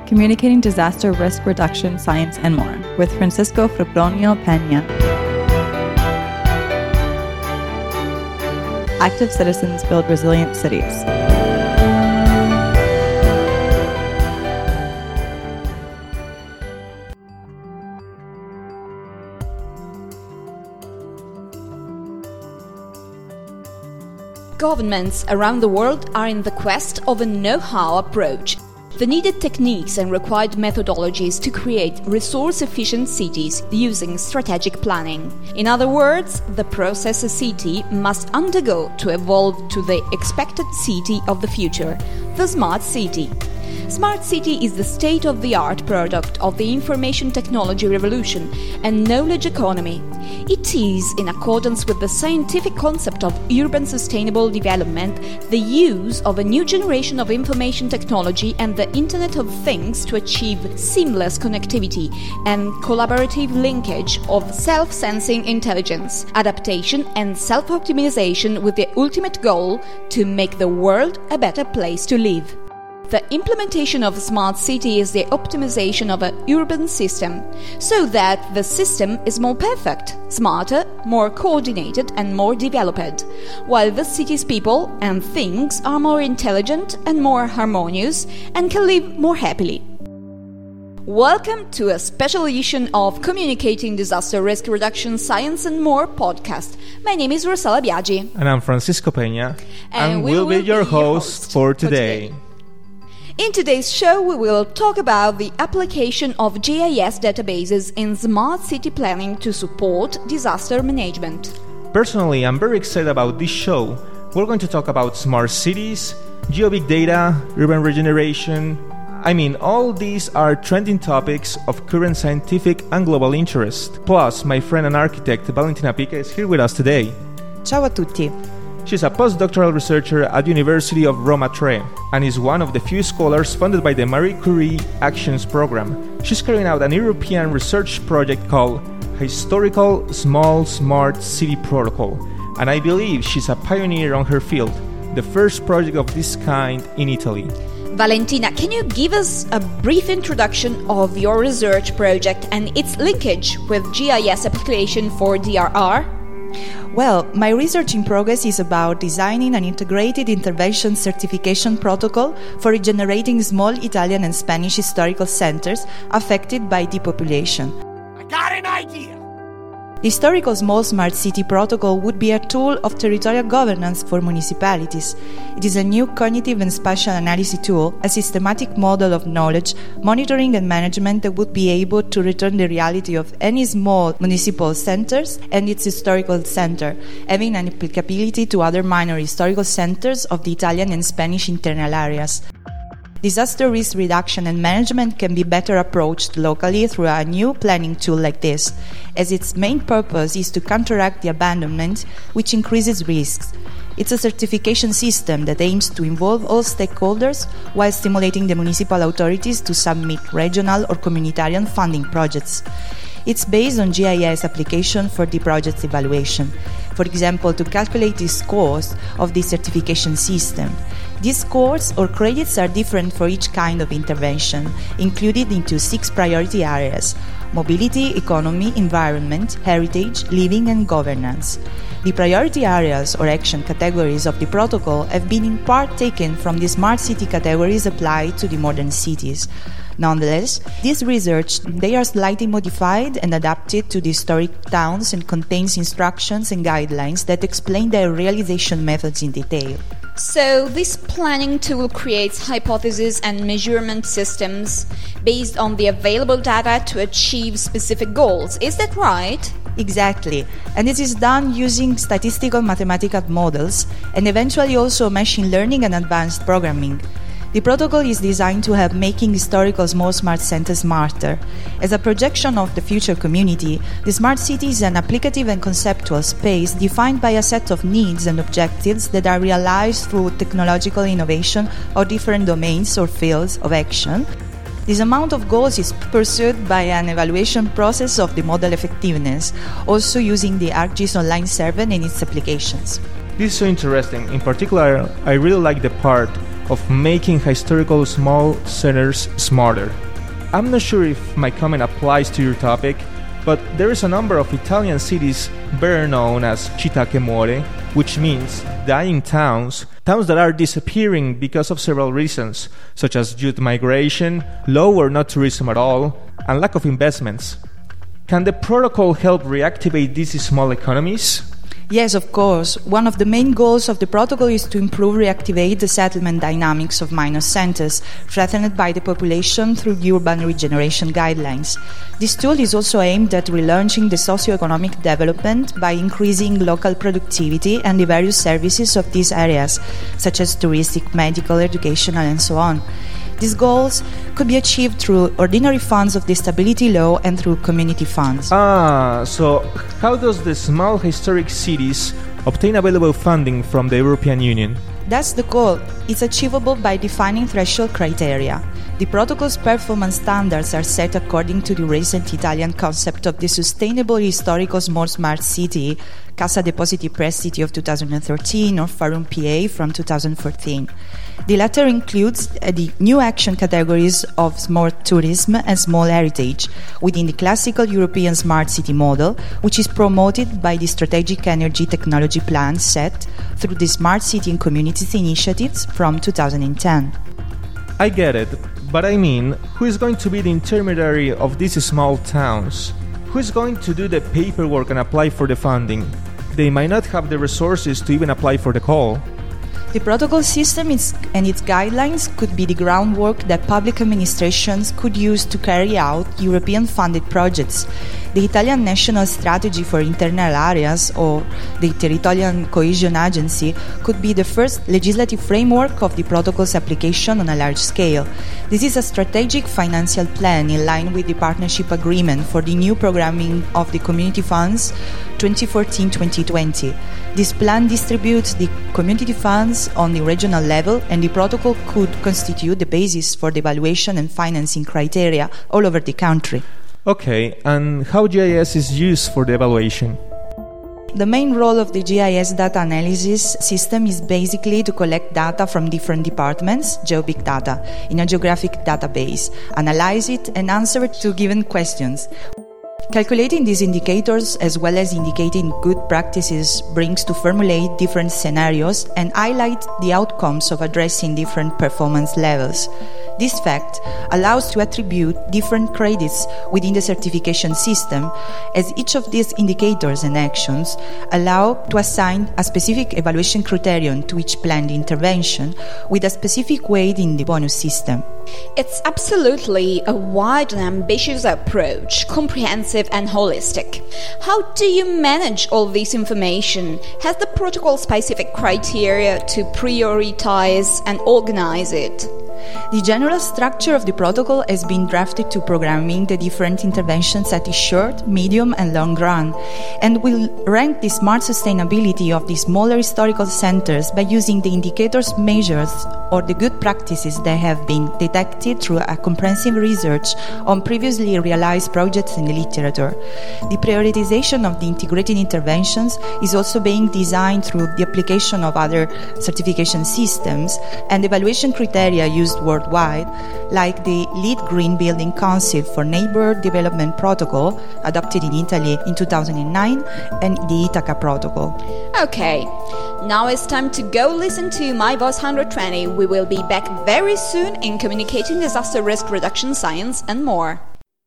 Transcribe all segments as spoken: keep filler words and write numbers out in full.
Communicating Disaster Risk Reduction, Science, and More, with Francisco Fabronio Peña. Active citizens build resilient cities. Governments around the world are in the quest of a know-how approach, the needed techniques and required methodologies to create resource-efficient cities using strategic planning. In other words, the process a city must undergo to evolve to the expected city of the future, the smart city. Smart city is the state-of-the-art product of the information technology revolution and knowledge economy. It is, in accordance with the scientific concept of urban sustainable development, the use of a new generation of information technology and the Internet of Things to achieve seamless connectivity and collaborative linkage of self-sensing intelligence, adaptation and self-optimization with the ultimate goal to make the world a better place to live. The implementation of a smart city is the optimization of an urban system, so that the system is more perfect, smarter, more coordinated and more developed, while the city's people and things are more intelligent and more harmonious and can live more happily. Welcome to a special edition of Communicating Disaster Risk Reduction, Science and More podcast. My name is Rossella Biagi. And I'm Francisco Peña. And, and we we'll will be your be your host host for for today. today. In today's show, we will talk about the application of G I S databases in smart city planning to support disaster management. Personally, I'm very excited about this show. We're going to talk about smart cities, geo-big data, urban regeneration. I mean, all these are trending topics of current scientific and global interest. Plus, my friend and architect Valentina Pica is here with us today. Ciao a tutti. She's a postdoctoral researcher at the University of Roma Tre and is one of the few scholars funded by the Marie Curie Actions Program. She's carrying out an European research project called Historical Small Smart City Protocol, and I believe she's a pioneer on her field, the first project of this kind in Italy. Valentina, can you give us a brief introduction of your research project and its linkage with G I S application for D R R? Well, my research in progress is about designing an integrated intervention certification protocol for regenerating small Italian and Spanish historical centers affected by depopulation. I got an idea! The Historical Small Smart City Protocol would be a tool of territorial governance for municipalities. It is a new cognitive and spatial analysis tool, a systematic model of knowledge, monitoring and management that would be able to return the reality of any small municipal centers and its historical center, having an applicability to other minor historical centers of the Italian and Spanish internal areas. Disaster risk reduction and management can be better approached locally through a new planning tool like this, as its main purpose is to counteract the abandonment, which increases risks. It's a certification system that aims to involve all stakeholders while stimulating the municipal authorities to submit regional or communitarian funding projects. It's based on G I S application for the project's evaluation. For example, to calculate the scores of the certification system. These scores or credits are different for each kind of intervention, included into six priority areas: mobility, economy, environment, heritage, living and governance. The priority areas or action categories of the protocol have been in part taken from the smart city categories applied to the modern cities. Nonetheless, this research, they are slightly modified and adapted to the historic towns and contains instructions and guidelines that explain their realization methods in detail. So, this planning tool creates hypotheses and measurement systems based on the available data to achieve specific goals. Is that right? Exactly. And it is done using statistical mathematical models and eventually also machine learning and advanced programming. The protocol is designed to help making historical small smart centers smarter. As a projection of the future community, the smart city is an applicative and conceptual space defined by a set of needs and objectives that are realized through technological innovation or different domains or fields of action. This amount of goals is pursued by an evaluation process of the model effectiveness, also using the ArcGIS online server and its applications. This is so interesting. In particular, I really like the part of making historical small centers smarter. I'm not sure if my comment applies to your topic, but there is a number of Italian cities better known as città che muore, which means dying towns, towns that are disappearing because of several reasons, such as youth migration, low or not tourism at all, and lack of investments. Can the protocol help reactivate these small economies? Yes, of course. One of the main goals of the protocol is to improve, reactivate the settlement dynamics of minor centers threatened by the population through urban regeneration guidelines. This tool is also aimed at relaunching the socio-economic development by increasing local productivity and the various services of these areas, such as touristic, medical, educational, and so on. These goals could be achieved through ordinary funds of the Stability Law and through community funds. Ah, so how does the small historic cities obtain available funding from the European Union? That's the goal. It's achievable by defining threshold criteria. The protocol's performance standards are set according to the recent Italian concept of the Sustainable Historical Small Smart City, Cassa Depositi e Prestiti of two thousand thirteen or Forum P A from two thousand fourteen. The latter includes uh, the new action categories of smart tourism and small heritage within the classical European smart city model, which is promoted by the Strategic Energy Technology Plan set through the Smart City and Communities initiatives from two thousand ten. I get it, but I mean, who is going to be the intermediary of these small towns? Who is going to do the paperwork and apply for the funding? They might not have the resources to even apply for the call. The protocol system is, and its guidelines could be the groundwork that public administrations could use to carry out European-funded projects. The Italian National Strategy for Internal Areas, or the Territorial Cohesion Agency, could be the first legislative framework of the protocol's application on a large scale. This is a strategic financial plan in line with the partnership agreement for the new programming of the community funds twenty fourteen to twenty twenty. This plan distributes the community funds on the regional level, and the protocol could constitute the basis for the evaluation and financing criteria all over the country. Okay, and how G I S is used for the evaluation? The main role of the G I S data analysis system is basically to collect data from different departments, GeoBig Data, in a geographic database, analyze it, and answer to given questions. Calculating these indicators as well as indicating good practices brings to formulate different scenarios and highlight the outcomes of addressing different performance levels. This fact allows to attribute different credits within the certification system, as each of these indicators and actions allow to assign a specific evaluation criterion to each planned intervention with a specific weight in the bonus system. It's absolutely a wide and ambitious approach, comprehensive and holistic. How do you manage all this information? Has the protocol specific criteria to prioritize and organize it? The general structure of the protocol has been drafted to programming the different interventions at the short, medium and long run, and will rank the smart sustainability of the smaller historical centers by using the indicators measures or the good practices that have been detected through a comprehensive research on previously realized projects in the literature. The prioritization of the integrated interventions is also being designed through the application of other certification systems and evaluation criteria used worldwide, like the LEED Green Building Council for Neighborhood Development Protocol, adopted in Italy in two thousand nine, and the Ithaca Protocol. Okay, now it's time to go listen to My Voice one hundred twenty. We will be back very soon in communicating disaster risk reduction science and more.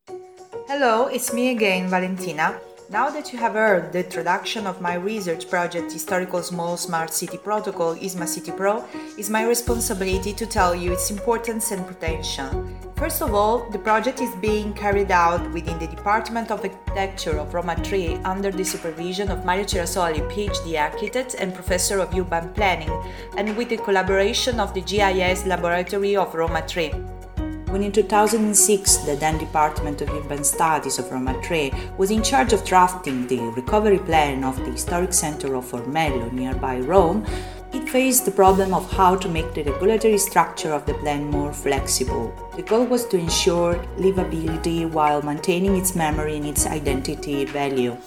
Hello, it's me again, Valentina. Now that you have heard the introduction of my research project Historical Small Smart City Protocol, ISMA-City Pro, it's my responsibility to tell you its importance and potential. First of all, the project is being carried out within the Department of Architecture of Roma three under the supervision of Mario Cerasoli, PhD architect and professor of urban planning, and with the collaboration of the G I S Laboratory of Roma three. When in two thousand six, the then Department of Urban Studies of Roma three was in charge of drafting the recovery plan of the historic center of Ormello, nearby Rome, it faced the problem of how to make the regulatory structure of the plan more flexible. The goal was to ensure livability while maintaining its memory and its identity value.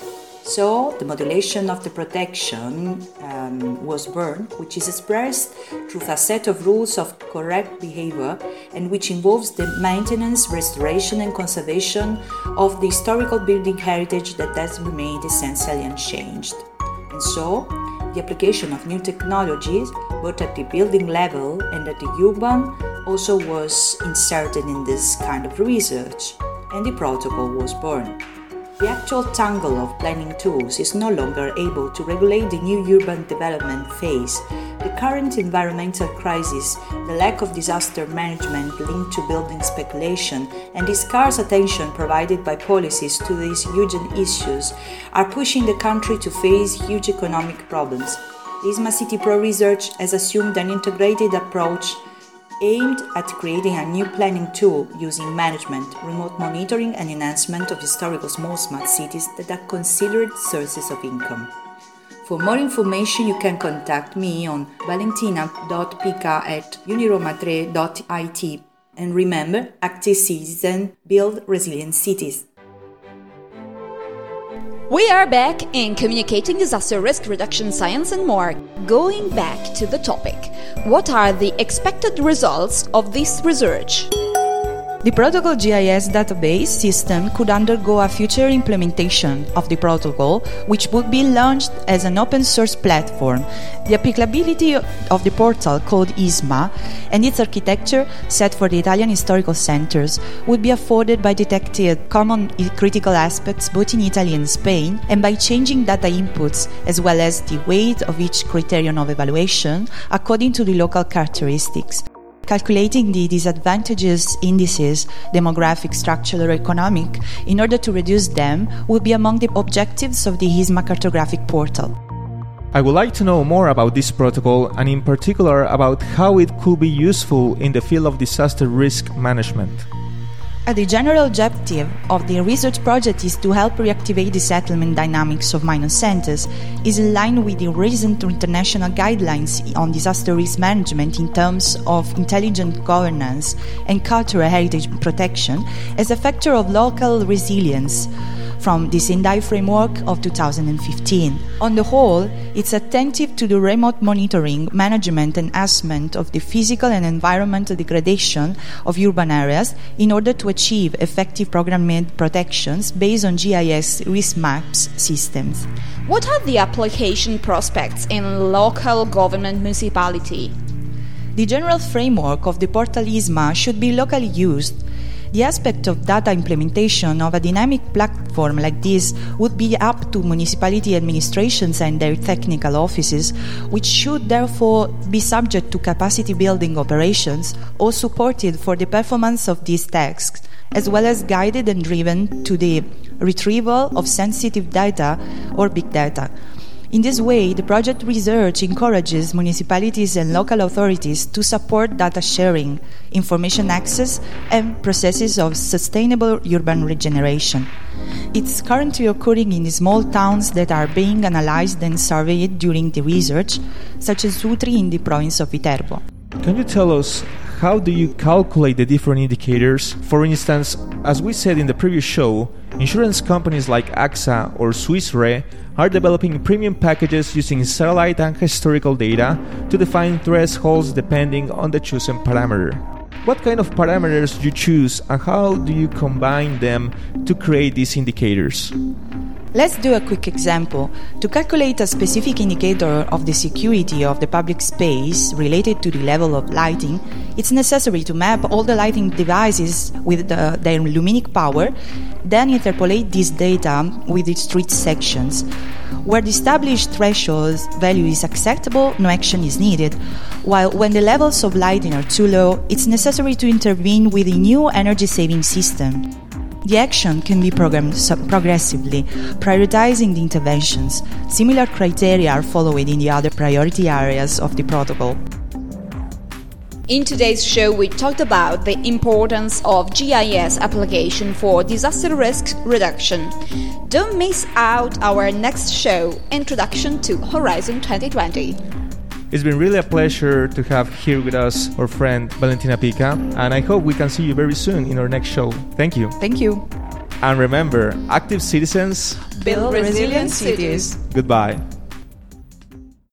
So the modulation of the protection um, was born, which is expressed through a set of rules of correct behavior and which involves the maintenance, restoration and conservation of the historical building heritage that has remained essentially unchanged. And so, the application of new technologies, both at the building level and at the urban, also was inserted in this kind of research, and the protocol was born. The actual tangle of planning tools is no longer able to regulate the new urban development phase. The current environmental crisis, the lack of disaster management linked to building speculation, and the scarce attention provided by policies to these huge issues are pushing the country to face huge economic problems. The ISMA City Pro research has assumed an integrated approach aimed at creating a new planning tool using management, remote monitoring and enhancement of historical small smart cities that are considered sources of income. For more information you can contact me on valentina dot pica at uniromatre dot it, and remember, active citizens build resilient cities. We are back in Communicating Disaster Risk Reduction Science and More. Going back to the topic, what are the expected results of this research? The Protocol G I S database system could undergo a future implementation of the protocol, which would be launched as an open source platform. The applicability of the portal called ISMA and its architecture set for the Italian historical centers would be afforded by detecting common critical aspects both in Italy and Spain, and by changing data inputs as well as the weight of each criterion of evaluation according to the local characteristics. Calculating the disadvantages indices, demographic, structural, or economic, in order to reduce them, would be among the objectives of the ISMA cartographic portal. I would like to know more about this protocol and in particular about how it could be useful in the field of disaster risk management. Uh, the general objective of the research project is to help reactivate the settlement dynamics of minor centers, is in line with the recent international guidelines on disaster risk management in terms of intelligent governance and cultural heritage protection as a factor of local resilience from the Sendai framework of two thousand fifteen. On the whole, it's attentive to the remote monitoring, management and assessment of the physical and environmental degradation of urban areas in order to achieve effective program-made protections based on G I S risk maps systems. What are the application prospects in local government municipality? The general framework of the portal ISMA should be locally used. The aspect of data implementation of a dynamic platform like this would be up to municipality administrations and their technical offices, which should therefore be subject to capacity building operations or supported for the performance of these tasks, as well as guided and driven to the retrieval of sensitive data or big data. In this way, the project research encourages municipalities and local authorities to support data sharing, information access, and processes of sustainable urban regeneration. It's currently occurring in the small towns that are being analyzed and surveyed during the research, such as Sutri in the province of Viterbo. Can you tell us how do you calculate the different indicators? For instance, as we said in the previous show, insurance companies like A X A or Swiss Re are developing premium packages using satellite and historical data to define thresholds depending on the chosen parameter. What kind of parameters do you choose and how do you combine them to create these indicators? Let's do a quick example. To calculate a specific indicator of the security of the public space related to the level of lighting, it's necessary to map all the lighting devices with the, their luminic power, then interpolate this data with its street sections. Where the established threshold value is acceptable, no action is needed, while when the levels of lighting are too low, it's necessary to intervene with a new energy-saving system. The action can be programmed progressively, prioritizing the interventions. Similar criteria are followed in the other priority areas of the protocol. In today's show, we talked about the importance of G I S application for disaster risk reduction. Don't miss out our next show, Introduction to Horizon twenty twenty. It's been really a pleasure to have here with us our friend Valentina Pica, and I hope we can see you very soon in our next show. Thank you. Thank you. And remember, active citizens build resilient cities. Goodbye.